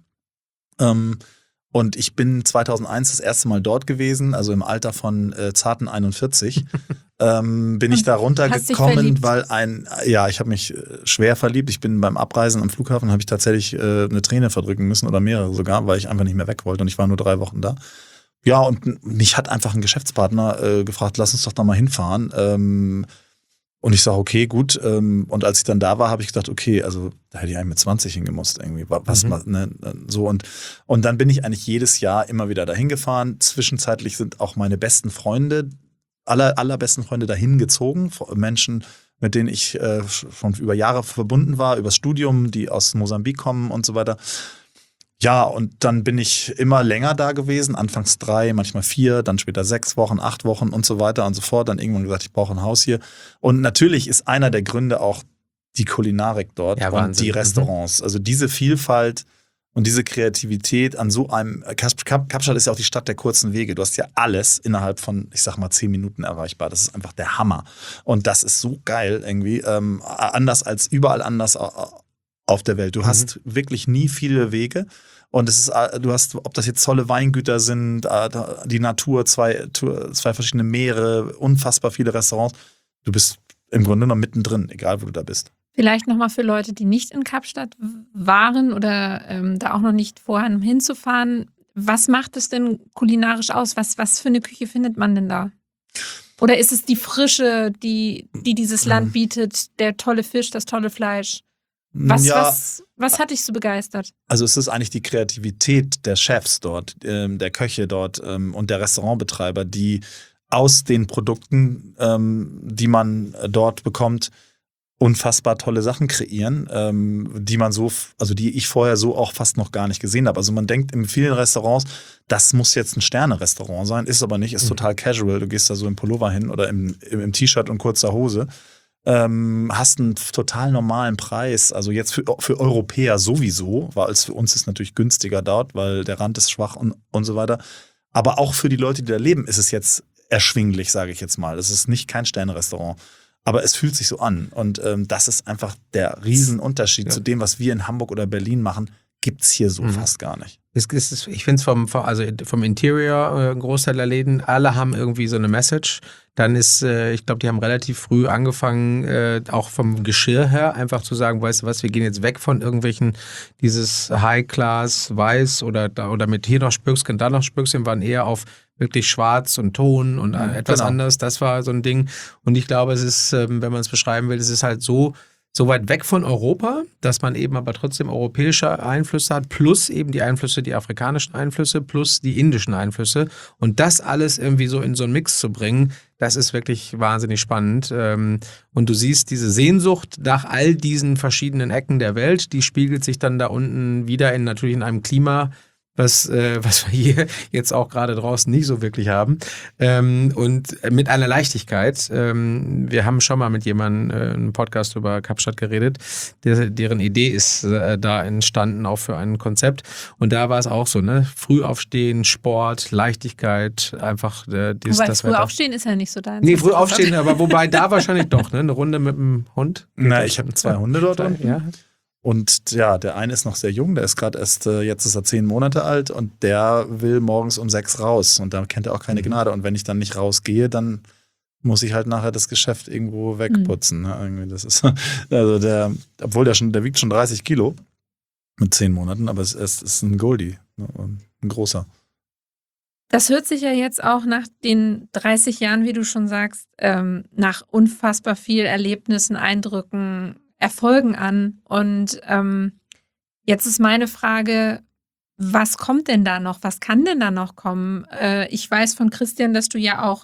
Und ich bin 2001 das erste Mal dort gewesen, also im Alter von zarten 41. Bin ich da runtergekommen, weil ich habe mich schwer verliebt. Ich bin beim Abreisen am Flughafen, habe ich tatsächlich eine Träne verdrücken müssen oder mehrere sogar, weil ich einfach nicht mehr weg wollte und ich war nur 3 Wochen da. Ja, und mich hat einfach ein Geschäftspartner gefragt, lass uns doch da mal hinfahren. Und ich sage, okay, gut. Und als ich dann da war, habe ich gedacht, okay, also da hätte ich eigentlich mit 20 hingemusst irgendwie. So und dann bin ich eigentlich jedes Jahr immer wieder dahin gefahren. Zwischenzeitlich sind auch meine besten Freunde, allerbesten Freunde dahin gezogen. Menschen, mit denen ich schon über Jahre verbunden war, übers Studium, die aus Mosambik kommen und so weiter. Ja, und dann bin ich immer länger da gewesen, anfangs 3, manchmal 4, dann später 6 Wochen, 8 Wochen und so weiter und so fort. Dann irgendwann gesagt, ich brauche ein Haus hier. Und natürlich ist einer der Gründe auch die Kulinarik dort und die Restaurants. Also diese Vielfalt und diese Kreativität an so einem, Kapstadt ist ja auch die Stadt der kurzen Wege. Du hast ja alles innerhalb von, ich sag mal, 10 Minuten erreichbar. Das ist einfach der Hammer. Und das ist so geil irgendwie, anders als überall anders auf der Welt. Du hast wirklich nie viele Wege. Und du hast, ob das jetzt tolle Weingüter sind, die Natur, 2 verschiedene Meere, unfassbar viele Restaurants. Du bist im Grunde noch mittendrin, egal wo du da bist. Vielleicht nochmal für Leute, die nicht in Kapstadt waren oder da auch noch nicht vorhaben hinzufahren. Was macht es denn kulinarisch aus? Was für eine Küche findet man denn da? Oder ist es die Frische, die dieses Land bietet, der tolle Fisch, das tolle Fleisch? Was hat dich so begeistert? Also es ist eigentlich die Kreativität der Chefs dort, der Köche dort und der Restaurantbetreiber, die aus den Produkten, die man dort bekommt, unfassbar tolle Sachen kreieren, die ich vorher so auch fast noch gar nicht gesehen habe. Also man denkt in vielen Restaurants, das muss jetzt ein Sterne-Restaurant sein, ist aber nicht, ist total casual. Du gehst da so im Pullover hin oder im T-Shirt und kurzer Hose. Hast einen total normalen Preis, also jetzt für Europäer sowieso, weil es für uns ist natürlich günstiger dort, weil der Rand ist schwach und so weiter. Aber auch für die Leute, die da leben, ist es jetzt erschwinglich, sage ich jetzt mal. Es ist nicht kein Sterne-Restaurant, aber es fühlt sich so an. Und das ist einfach der Riesenunterschied zu dem, was wir in Hamburg oder Berlin machen, gibt's hier so fast gar nicht. Ich finde es vom Interior, ein Großteil der Läden, alle haben irgendwie so eine Message. Dann ich glaube, die haben relativ früh angefangen, auch vom Geschirr her, einfach zu sagen, weißt du was, wir gehen jetzt weg von irgendwelchen, dieses High-Class, weiß oder mit hier noch Spöckchen, da noch Spöckchen, waren eher auf wirklich schwarz und Ton und etwas anderes. Das war so ein Ding. Und ich glaube, es ist, wenn man es beschreiben will, es ist halt so weit weg von Europa, dass man eben aber trotzdem europäische Einflüsse hat, plus eben die Einflüsse, die afrikanischen Einflüsse, plus die indischen Einflüsse. Und das alles irgendwie so in so einen Mix zu bringen, das ist wirklich wahnsinnig spannend. Und du siehst diese Sehnsucht nach all diesen verschiedenen Ecken der Welt, die spiegelt sich dann da unten wieder natürlich in einem Klima, was wir hier jetzt auch gerade draußen nicht so wirklich haben. Und mit einer Leichtigkeit. Wir haben schon mal mit jemandem einen Podcast über Kapstadt geredet, deren Idee ist da entstanden, auch für ein Konzept. Und da war es auch so, ne? Früh aufstehen, Sport, Leichtigkeit, einfach Wobei früh aufstehen ist ja nicht so dein. Nee, früh aufstehen, aber wobei da wahrscheinlich doch, ne? Eine Runde mit dem Hund. Na, ich habe 2 Hunde dort unten. Ja. Und ja, der eine ist noch sehr jung, der ist gerade erst, jetzt ist er 10 Monate alt und der will morgens um 6 raus und da kennt er auch keine Gnade. Und wenn ich dann nicht rausgehe, dann muss ich halt nachher das Geschäft irgendwo wegputzen. Ne? Irgendwie das ist, also der wiegt schon 30 Kilo mit 10 Monaten, aber es ist ein Goldie, ne? Ein großer. Das hört sich ja jetzt auch nach den 30 Jahren, wie du schon sagst, nach unfassbar viel Erlebnissen, Eindrücken, Erfolgen an. Und jetzt ist meine Frage, was kommt denn da noch? Was kann denn da noch kommen? Ich weiß von Christian, dass du ja auch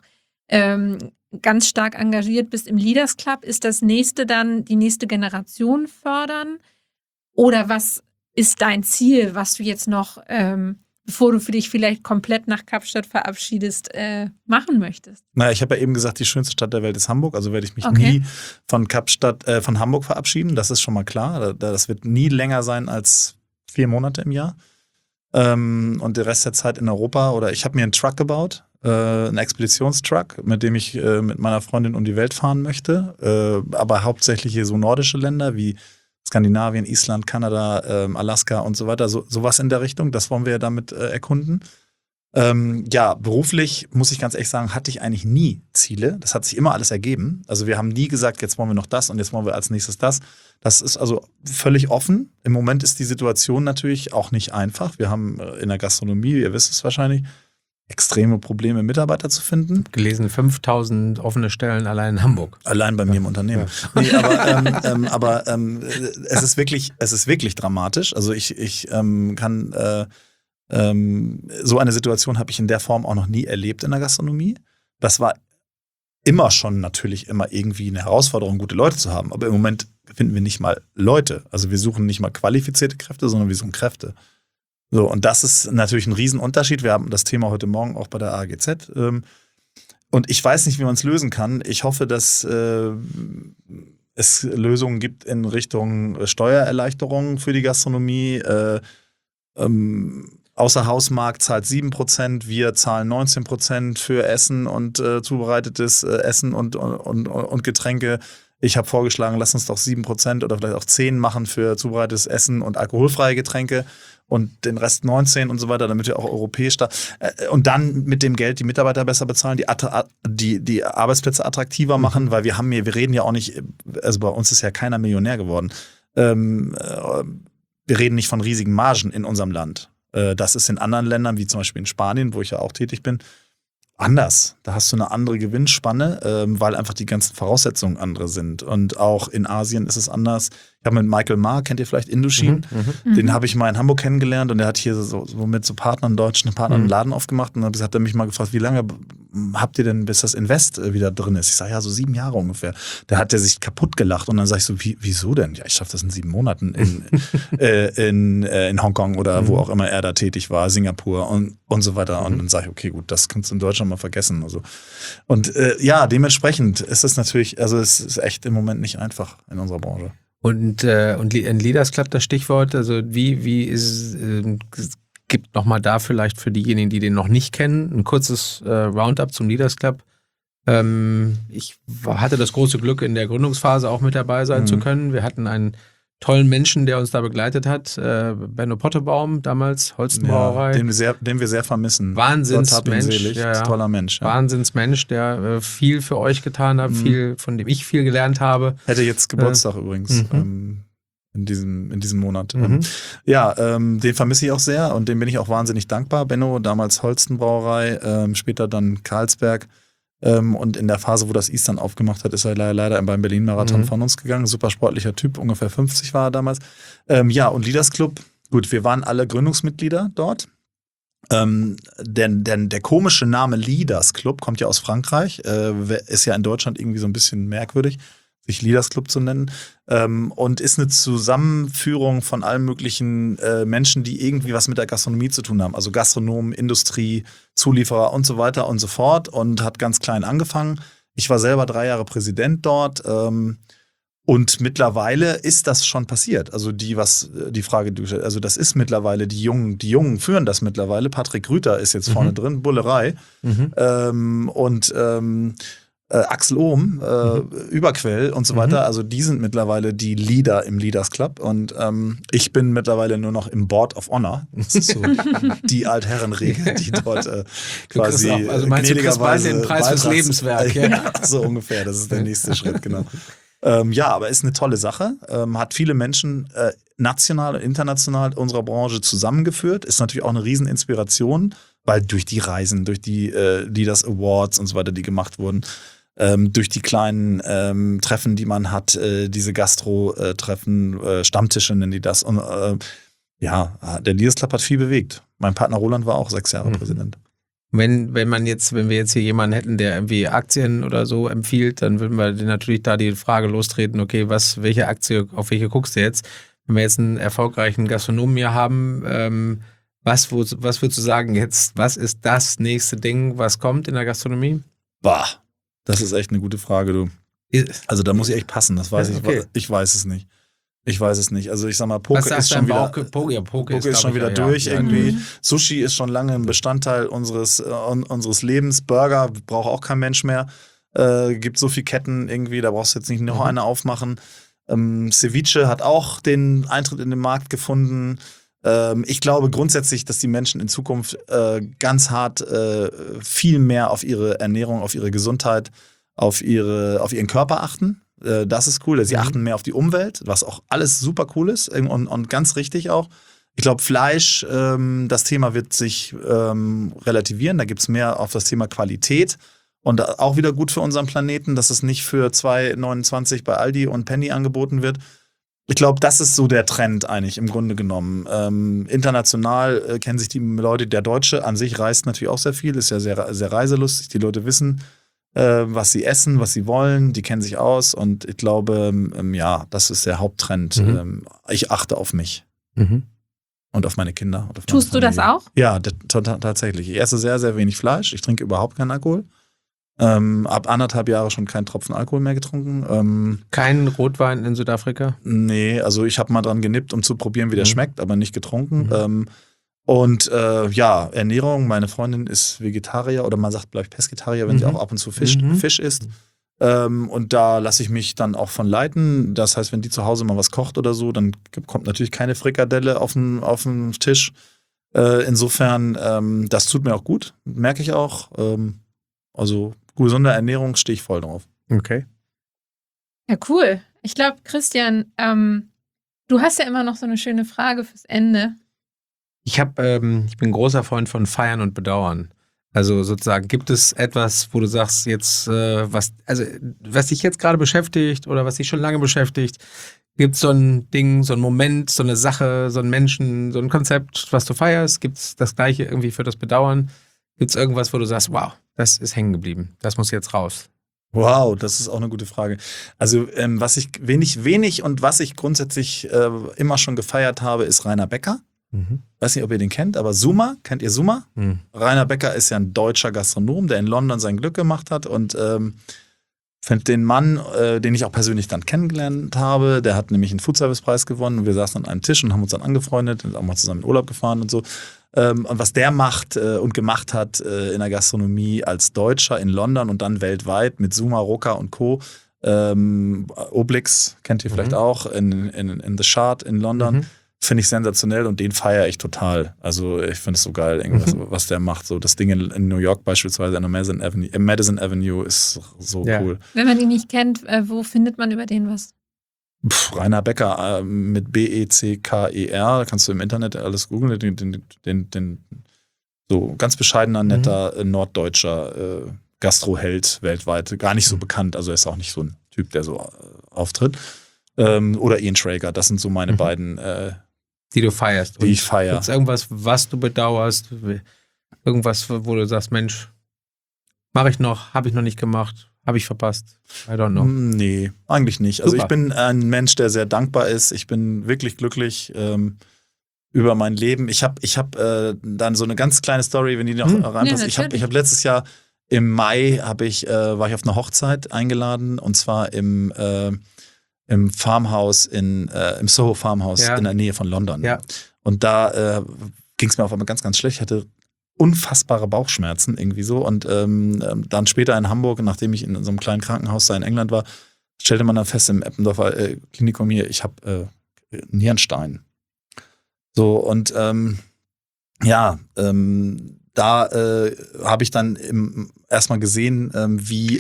ganz stark engagiert bist im Leaders Club. Ist das nächste dann die nächste Generation fördern? Oder was ist dein Ziel, was du jetzt noch, bevor du für dich vielleicht komplett nach Kapstadt verabschiedest, machen möchtest? Naja, ich habe ja eben gesagt, die schönste Stadt der Welt ist Hamburg. Also werde ich mich nie von Hamburg verabschieden. Das ist schon mal klar. Das wird nie länger sein als 4 Monate im Jahr. Und der Rest der Zeit in Europa. Oder ich habe mir einen Truck gebaut, einen Expeditionstruck, mit dem ich mit meiner Freundin um die Welt fahren möchte. Aber hauptsächlich hier so nordische Länder wie Skandinavien, Island, Kanada, Alaska und so weiter, sowas in der Richtung, das wollen wir ja damit erkunden. Ja, beruflich, muss ich ganz ehrlich sagen, hatte ich eigentlich nie Ziele. Das hat sich immer alles ergeben. Also wir haben nie gesagt, jetzt wollen wir noch das und jetzt wollen wir als nächstes das. Das ist also völlig offen. Im Moment ist die Situation natürlich auch nicht einfach. Wir haben in der Gastronomie, ihr wisst es wahrscheinlich, extreme Probleme, Mitarbeiter zu finden. Gelesen, 5000 offene Stellen allein in Hamburg. Allein bei mir im Unternehmen. Ja. Nee, aber es ist wirklich dramatisch. Also ich kann so eine Situation habe ich in der Form auch noch nie erlebt in der Gastronomie. Das war immer schon natürlich immer irgendwie eine Herausforderung, gute Leute zu haben. Aber im Moment finden wir nicht mal Leute. Also wir suchen nicht mal qualifizierte Kräfte, sondern wir suchen Kräfte. So, und das ist natürlich ein Riesenunterschied. Wir haben das Thema heute Morgen auch bei der AGZ. Und ich weiß nicht, wie man es lösen kann. Ich hoffe, dass es Lösungen gibt in Richtung Steuererleichterungen für die Gastronomie. Außerhausmarkt zahlt 7%, wir zahlen 19% für Essen und zubereitetes Essen und Getränke. Ich habe vorgeschlagen, lass uns doch 7% oder vielleicht auch 10% machen für zubereitetes Essen und alkoholfreie Getränke und den Rest 19% und so weiter, damit wir auch europäisch da und dann mit dem Geld die Mitarbeiter besser bezahlen, die Arbeitsplätze attraktiver machen, weil wir reden ja auch nicht, also bei uns ist ja keiner Millionär geworden. Wir reden nicht von riesigen Margen in unserem Land. Das ist in anderen Ländern, wie zum Beispiel in Spanien, wo ich ja auch tätig bin, anders. Da hast du eine andere Gewinnspanne, weil einfach die ganzen Voraussetzungen andere sind. Und auch in Asien ist es anders. Ich habe mit Michael Ma, kennt ihr vielleicht Indochine? Den habe ich mal in Hamburg kennengelernt und der hat hier so mit so deutschen Partnern einen Laden aufgemacht und dann hat er mich mal gefragt, wie lange habt ihr denn, bis das Invest wieder drin ist? Ich sage, ja, so 7 Jahre ungefähr. Da hat er sich kaputt gelacht und dann sage ich so, wieso denn? Ja, ich schaffe das in 7 Monaten in Hongkong oder wo auch immer er da tätig war, Singapur und so weiter. Und dann sage ich, okay, gut, das kannst du in Deutschland mal vergessen. Also. Und ja, dementsprechend ist es natürlich, also es ist echt im Moment nicht einfach in unserer Branche. Und ein Leaders Club, das Stichwort, also wie ist gibt nochmal da vielleicht für diejenigen, die den noch nicht kennen, ein kurzes Roundup zum Leaders Club. Ich hatte das große Glück, in der Gründungsphase auch mit dabei sein zu können. Wir hatten ein tollen Menschen, der uns da begleitet hat. Benno Pottebaum, damals, Holstenbrauerei. Ja, den wir sehr vermissen. Wahnsinnsmensch. Ja. Toller Mensch. Ja. Wahnsinnsmensch, der viel für euch getan hat, von dem ich viel gelernt habe. Hätte jetzt Geburtstag übrigens. In diesem Monat. Den vermisse ich auch sehr und dem bin ich auch wahnsinnig dankbar. Benno, damals Holstenbrauerei, später dann Carlsberg. Und in der Phase, wo das Eastern aufgemacht hat, ist er leider beim Berlin-Marathon von uns gegangen. Super sportlicher Typ, ungefähr 50 war er damals. Und Leaders Club, gut, wir waren alle Gründungsmitglieder dort. Der komische Name Leaders Club kommt ja aus Frankreich, ist ja in Deutschland irgendwie so ein bisschen merkwürdig, sich Leaders Club zu nennen, und ist eine Zusammenführung von allen möglichen Menschen, die irgendwie was mit der Gastronomie zu tun haben. Also Gastronomen, Industrie, Zulieferer und so weiter und so fort, und hat ganz klein angefangen. Ich war selber 3 Jahre Präsident dort, und mittlerweile ist das schon passiert. Also die Frage, also das ist mittlerweile, die Jungen führen das mittlerweile. Patrick Rüther ist jetzt vorne drin, Bullerei. Axel Ohm, Überquell und so weiter, also die sind mittlerweile die Leader im Leaders Club, und ich bin mittlerweile nur noch im Board of Honor. Das ist so die Altherrenregel, die dort quasi also meinst du, kriegst bald den Preis fürs Lebenswerk? Ja, so ungefähr, das ist der nächste Schritt, genau. Aber ist eine tolle Sache, hat viele Menschen national und international unserer Branche zusammengeführt, ist natürlich auch eine Rieseninspiration, weil durch die Reisen, durch die Leaders Awards und so weiter, die gemacht wurden, durch die kleinen Treffen, die man hat, diese Gastro-Treffen, Stammtische nennen die das. Und der Leaders Club hat viel bewegt. Mein Partner Roland war auch 6 Jahre Präsident. Wenn wir jetzt hier jemanden hätten, der irgendwie Aktien oder so empfiehlt, dann würden wir natürlich da die Frage lostreten, okay, welche Aktie, auf welche guckst du jetzt? Wenn wir jetzt einen erfolgreichen Gastronomen hier haben, was würdest du sagen jetzt, was ist das nächste Ding, was kommt in der Gastronomie? Das ist echt eine gute Frage, du. Also da muss ich echt passen, das weiß ich. Okay. Ich weiß es nicht. Also ich sag mal, Poke ist schon wieder, Poke ist schon wieder durch irgendwie. Sushi ist schon lange ein Bestandteil unseres Lebens. Burger braucht auch kein Mensch mehr. Gibt so viele Ketten irgendwie, da brauchst du jetzt nicht noch eine aufmachen. Ceviche hat auch den Eintritt in den Markt gefunden. Ich glaube grundsätzlich, dass die Menschen in Zukunft ganz hart viel mehr auf ihre Ernährung, auf ihre Gesundheit, auf ihren Körper achten. Das ist cool. Sie achten mehr auf die Umwelt, was auch alles super cool ist und ganz richtig auch. Ich glaube, Fleisch, das Thema wird sich relativieren. Da gibt es mehr auf das Thema Qualität. Und auch wieder gut für unseren Planeten, dass es nicht für 2,29 bei Aldi und Penny angeboten wird. Ich glaube, das ist so der Trend eigentlich im Grunde genommen. International kennen sich die Leute, der Deutsche an sich reist natürlich auch sehr viel, ist ja sehr, sehr reiselustig. Die Leute wissen, was sie essen, was sie wollen, die kennen sich aus, und ich glaube, das ist der Haupttrend. Ich achte auf mich und auf meine Kinder. Und auf Tust du das auch? Ja, tatsächlich. Ich esse sehr, sehr wenig Fleisch, ich trinke überhaupt keinen Alkohol. Ab 1,5 Jahre schon keinen Tropfen Alkohol mehr getrunken. Kein Rotwein in Südafrika? Nee, also ich habe mal dran genippt, um zu probieren, wie der schmeckt, aber nicht getrunken. Ernährung, meine Freundin ist Vegetarier, oder man sagt, bleib Pesketarier, wenn sie auch ab und zu Fisch isst. Und da lasse ich mich dann auch von leiten. Das heißt, wenn die zu Hause mal was kocht oder so, dann kommt natürlich keine Frikadelle auf den Tisch. Insofern, das tut mir auch gut, merke ich auch. Also gesunde Ernährung stehe ich voll drauf. Okay. Ja, cool. Ich glaube, Christian, du hast ja immer noch so eine schöne Frage fürs Ende. Ich bin ein großer Freund von Feiern und Bedauern. Also sozusagen, gibt es etwas, wo du sagst, jetzt, was dich jetzt gerade beschäftigt oder was dich schon lange beschäftigt? Gibt es so ein Ding, so ein Moment, so eine Sache, so einen Menschen, so ein Konzept, was du feierst? Gibt es das Gleiche irgendwie für das Bedauern? Gibt es irgendwas, wo du sagst, wow, das ist hängen geblieben, das muss jetzt raus? Wow, das ist auch eine gute Frage. Also was ich wenig und was ich grundsätzlich immer schon gefeiert habe, ist Rainer Becker. Weiß nicht, ob ihr den kennt, aber Zuma, kennt ihr Zuma? Rainer Becker ist ja ein deutscher Gastronom, der in London sein Glück gemacht hat, und finde den Mann, den ich auch persönlich dann kennengelernt habe, der hat nämlich einen Foodservice-Preis gewonnen, und wir saßen an einem Tisch und haben uns dann angefreundet und auch mal zusammen in Urlaub gefahren und so. Und was der macht und gemacht hat in der Gastronomie als Deutscher in London und dann weltweit mit Zuma, Roca und Co., Oblix, kennt ihr vielleicht auch, in The Shard in London. Finde ich sensationell und den feiere ich total. Also ich finde es so geil, irgendwas, was der macht. So das Ding in New York beispielsweise an der Madison Avenue ist so cool. Wenn man ihn nicht kennt, wo findet man über den was? Rainer Becker mit Becker, kannst du im Internet alles googeln. Den so ganz bescheidener, netter, norddeutscher Gastroheld weltweit. Gar nicht so bekannt, also er ist auch nicht so ein Typ, der so auftritt. Oder Ian Traeger, das sind so meine beiden die du feierst. Die ich feiere. Gibt es irgendwas, was du bedauerst? Irgendwas, wo du sagst, Mensch, mache ich noch, habe ich noch nicht gemacht, habe ich verpasst? I don't know. Nee, eigentlich nicht. Also ich bin ein Mensch, der sehr dankbar ist. Ich bin wirklich glücklich über mein Leben. Ich hab dann so eine ganz kleine Story, wenn die noch reinpasst. Ich hab letztes Jahr im Mai war ich auf eine Hochzeit eingeladen und zwar im Farmhaus im Soho Farmhaus in der Nähe von London. Ja. Und da ging es mir auf einmal ganz, ganz schlecht. Ich hatte unfassbare Bauchschmerzen irgendwie so. Und dann später in Hamburg, nachdem ich in so einem kleinen Krankenhaus da in England war, stellte man dann fest im Eppendorfer Klinikum hier, ich habe Nierenstein. So und da habe ich dann erstmal gesehen, wie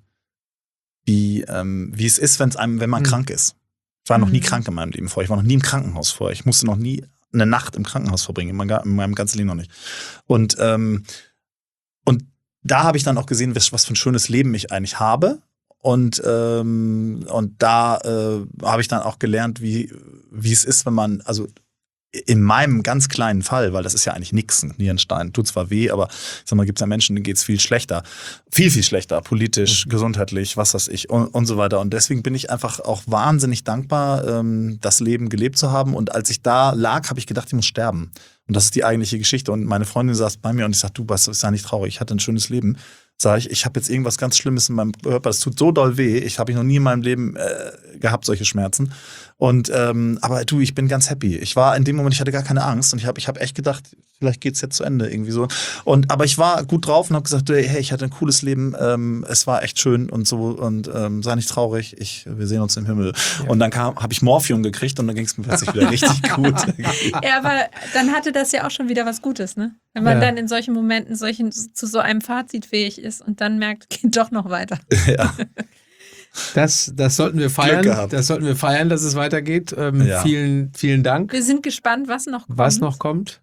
es ist, wenn man krank ist. Ich war noch nie krank in meinem Leben vorher. Ich war noch nie im Krankenhaus vorher. Ich musste noch nie eine Nacht im Krankenhaus verbringen. In meinem ganzen Leben noch nicht. Und da habe ich dann auch gesehen, was für ein schönes Leben ich eigentlich habe. Und da habe ich dann auch gelernt, wie es ist, wenn man, also in meinem ganz kleinen Fall, weil das ist ja eigentlich nix, ein Nierenstein, tut zwar weh, aber ich sag mal, gibt es ja Menschen, denen geht es viel schlechter. Viel, viel schlechter, politisch, gesundheitlich, was weiß ich und so weiter. Und deswegen bin ich einfach auch wahnsinnig dankbar, das Leben gelebt zu haben. Und als ich da lag, habe ich gedacht, ich muss sterben. Und das ist die eigentliche Geschichte. Und meine Freundin saß bei mir und ich sagte, du, was ist ja nicht traurig, ich hatte ein schönes Leben. Sag ich habe jetzt irgendwas ganz Schlimmes in meinem Körper, es tut so doll weh, ich habe noch nie in meinem Leben gehabt, solche Schmerzen. Und aber du, ich bin ganz happy. Ich war in dem Moment, ich hatte gar keine Angst und ich hab echt gedacht, vielleicht geht's jetzt zu Ende irgendwie so. Aber ich war gut drauf und habe gesagt, hey, ich hatte ein cooles Leben, es war echt schön und so und sei nicht traurig, wir sehen uns im Himmel. Ja. Und dann habe ich Morphium gekriegt und dann ging es mir plötzlich wieder richtig gut. Ja, aber dann hatte das ja auch schon wieder was Gutes, ne? Wenn man dann in solchen Momenten zu so einem Fazit fähig ist und dann merkt, geht doch noch weiter. Ja. Das sollten wir feiern. Das sollten wir feiern, dass es weitergeht. Vielen, vielen Dank. Wir sind gespannt, was noch kommt.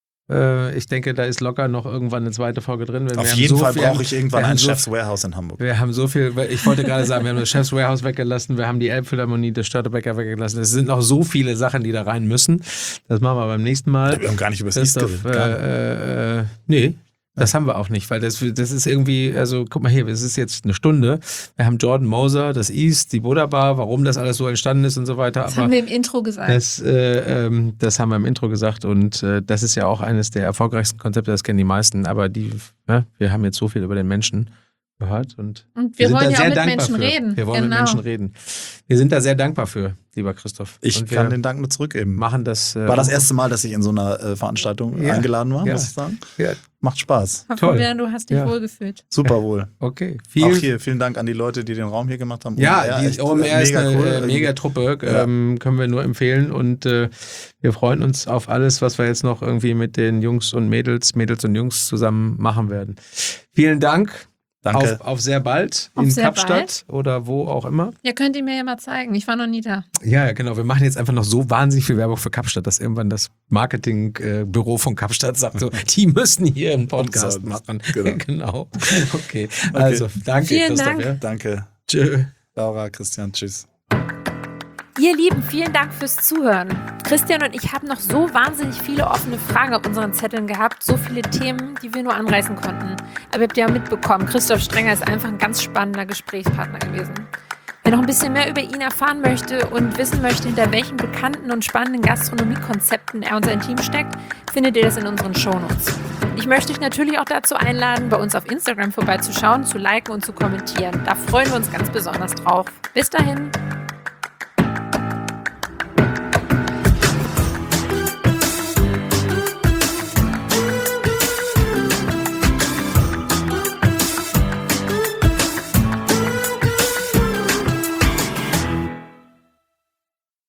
Ich denke, da ist locker noch irgendwann eine zweite Folge drin. Auf jeden Fall brauche ich irgendwann ein Chef's Warehouse in Hamburg. Wir haben so viel, ich wollte gerade sagen, wir haben das Chef's Warehouse weggelassen, wir haben die Elbphilharmonie, das Störtebecker weggelassen. Es sind noch so viele Sachen, die da rein müssen. Das machen wir beim nächsten Mal. Wir haben gar nicht über das East geredet. Nee. Das haben wir auch nicht, weil das ist irgendwie, also guck mal hier, es ist jetzt eine Stunde. Wir haben Jordan Moser, das East, die Buddha Bar, warum das alles so entstanden ist und so weiter. Das haben wir im Intro gesagt. Das haben wir im Intro gesagt und das ist ja auch eines der erfolgreichsten Konzepte, das kennen die meisten. Aber wir haben jetzt so viel über den Menschen gehört und wir wollen ja auch mit Menschen reden. Wir wollen mit Menschen reden. Wir sind da sehr dankbar für, lieber Christoph. Ich kann den Dank nur zurückgeben. Machen das. War das erste Mal, dass ich in so einer Veranstaltung eingeladen war, muss ich sagen. Ja. Macht Spaß. Toll. Du hast dich wohlgefühlt. Super wohl. Okay. Auch hier, vielen Dank an die Leute, die den Raum hier gemacht haben. Ja, die OMR ist eine Mega-Truppe, können wir nur empfehlen und wir freuen uns auf alles, was wir jetzt noch irgendwie mit den Jungs und Mädels und Jungs zusammen machen werden. Vielen Dank. Danke. Auf sehr bald in Kapstadt oder wo auch immer. Ja, könnt ihr mir ja mal zeigen. Ich war noch nie da. Ja, genau. Wir machen jetzt einfach noch so wahnsinnig viel Werbung für Kapstadt, dass irgendwann das Marketingbüro von Kapstadt sagt, so, die müssen hier einen Podcast machen. Genau. Okay. Also, danke, vielen Christoph. Dank. Ja. Danke. Tschö. Laura, Christian, tschüss. Ihr Lieben, vielen Dank fürs Zuhören. Christian und ich haben noch so wahnsinnig viele offene Fragen auf unseren Zetteln gehabt, so viele Themen, die wir nur anreißen konnten. Aber ihr habt ja mitbekommen, Christoph Strenger ist einfach ein ganz spannender Gesprächspartner gewesen. Wer noch ein bisschen mehr über ihn erfahren möchte und wissen möchte, hinter welchen bekannten und spannenden Gastronomiekonzepten er und sein Team steckt, findet ihr das in unseren Shownotes. Ich möchte euch natürlich auch dazu einladen, bei uns auf Instagram vorbeizuschauen, zu liken und zu kommentieren. Da freuen wir uns ganz besonders drauf. Bis dahin.